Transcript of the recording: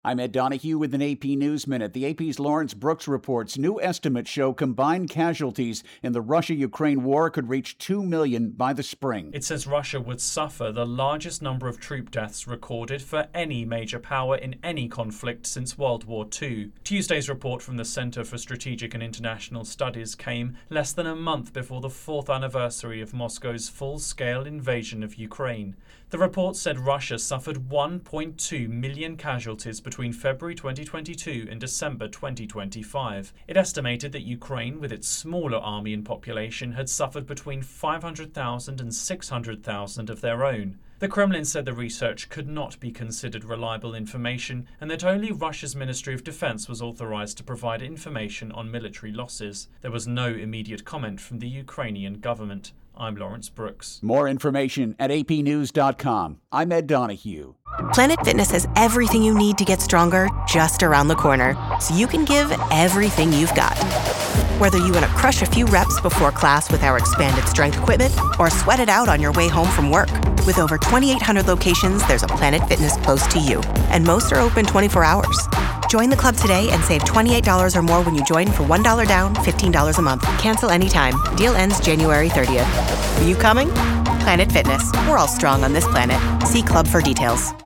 I'm Ed Donahue with an AP News Minute. The AP's Lawrence Brooks reports new estimates show combined casualties in the Russia-Ukraine war could reach 2 million by the spring. It says Russia would suffer the largest number of troop deaths recorded for any major power in any conflict since World War II. Tuesday's report from the Center for Strategic and International Studies came less than a month before the 4th anniversary of Moscow's full-scale invasion of Ukraine. The report said Russia suffered 1.2 million casualties between February 2022 and December 2025. It estimated that Ukraine, with its smaller army and population, had suffered between 500,000 and 600,000 of their own. The Kremlin said the research could not be considered reliable information and that only Russia's Ministry of Defense was authorized to provide information on military losses. There was no immediate comment from the Ukrainian government. I'm Lawrence Brooks. More information at apnews.com. I'm Ed Donahue. Planet Fitness has everything you need to get stronger just around the corner, so you can give everything you've got. Whether you want to crush a few reps before class with our expanded strength equipment or sweat it out on your way home from work. With over 2,800 locations, there's a Planet Fitness close to you, and most are open 24 hours. Join the club today and save $28 or more when you join for $1 down, $15 a month. Cancel anytime. Deal ends January 30th. Are you coming? Planet Fitness. We're all strong on this planet. See club for details.